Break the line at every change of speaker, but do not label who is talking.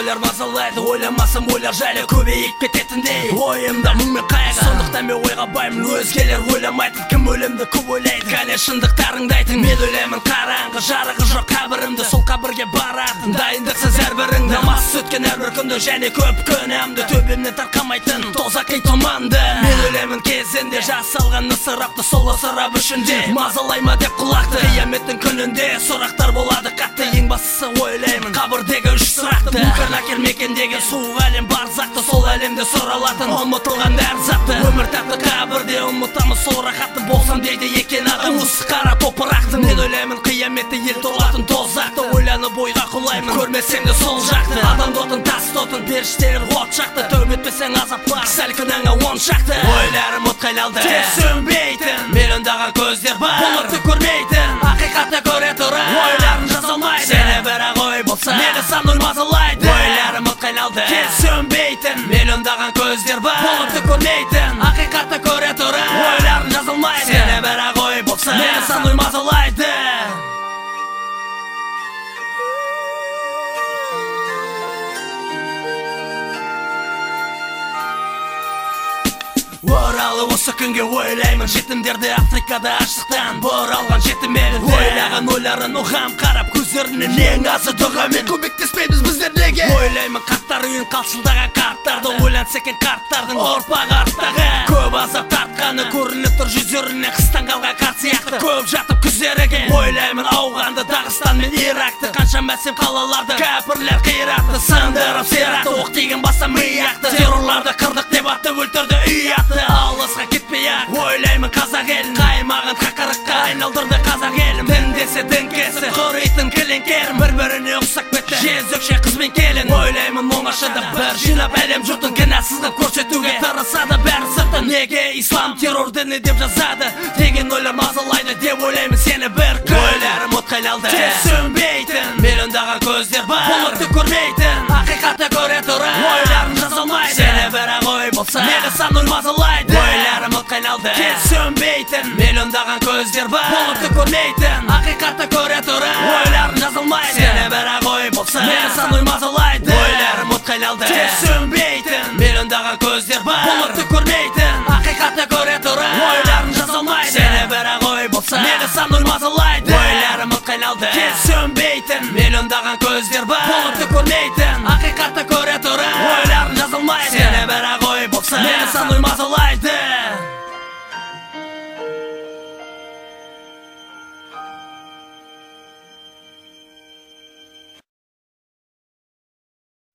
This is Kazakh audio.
ойлар мазалайды, ойламасам ойлар жайлы көбейіп кететіндей. Ойымда мұң мен қайғы, сондықтан мен ойға баймын. Өзгелер ойламайтын, кім өлімді көп ойлайды. Кәне шындықтарыңды айтың, мен өлемін қараңғы, жарығы жоқ қабірімді, сол қабірге баратын дайындықсыз әрбіріңді. Намазсыз өткен әрбір күнді және көп күнәмді, төбемнен тарқамайтын тозақи тұманды. Мен өлемін кезінде жасалған ысырапты, сол ысырап үшінде мазалай ма деп құлақты. Қияметтің күнінде сұрақтар болады қатты, ең бастысы ойлаймын қабірдегі үш сұрақты. Мүмкір мекендегі суық әлем бар зақты, сол әлемде сұралатын ұмытылған әр затты. Өмір тәтті қабірде ұмытамыз сол рахатты, болсам дейді екен адам осы қара топырақты. Мен ойлаймын қияметті ел толатын тозақты, ойланып ойға құлаймын көрмесем де сол жақты. Адам дотын тас дотын періштелер от шақты, тәубе етпесең азап бар сәл күнәңа он шақты. Ойларым отқа айналды, тез сөнбейтін, миллиондаған көздер бар бұлытты көрмейтін, ақиқатты көре тұра ойларын жаза алмайды. Сені бірақ ой болса мені сан ой мазалайды. Ойларым отқа айналды, тез сөнбейтін, миллиондаған көздер бар бұлытты көрмейтін, ақиқатты көре тұра ойларын жаза алмайды. Сені бірақ ой болса мені сан ой мазалайды. Оралы осы күнге ойлаймын, жетімдерді Африкада аштықтан бұралған жетім елін. Ойлаған ойларын оғам қарап, көздерінен ең азы дұғамен көмектеспейміз біздер неге. Ойлаймын қарттар үйін қалшылдаған қарттарды, ойланса екен қарттардың ұрпағы арттағы. Көп азап тартқаны көрініп тұр жүздеріне, қыстан қалған қарт сияқты көп жатып күзеріге. Ойлаймын ауғанды, Дағыстан мен Иракты, қанша мәсем қалаларды кәпірлер қиратты, сындырып сиратты, оқ тиген баса мияқты, террорларды қырдық деп атты, өлтірді үй атты. Алысқа кетпей-ақ ойлаймын қазақ елін, қаймағын қақырыққа айналдырды қазақ елім. Дін десе діңкесі құритын кілеңкерім, бір-біріне ұқсап кетті жезөкше қыз бен келін. Ойлаймын оңашада бір жинап әлем жұртын кінәсіз қып көрсетуге тырысады бәрі сыртын. Неге ислам террор діні деп жазады, деген ойлар мазалайды деп ойлаймын сені бір күн. Ойларым отқа айналды, тез сөнбейтін, миллиондаған көздер бар бұлытты көрмейтін, ақиқатты көре тұра ойларын жаза алмайды. Сені бірақ ой болса мені сан ой мазалайды. Ойларым отқа айналды, тез сөнбейтін, миллиондаған көздер бар бұлытты көрмейтін, ақиқатты көре тұра ойларын жаза алмайды. Сені бірақ ой болса мені сан ой мазалайды. Ойларым отқа айналды, тез сөнбейтін, миллиондаған көздер бар бұлытты көрмейтін, ақиқатты көре тұра ойларын жаза алмайды. Сені бірақ ой болса мені сан ой мазалайды. Ойларым отқа айналды, тез сөнбейтін, миллиондаған көздер бар бұлытты көрмейтін,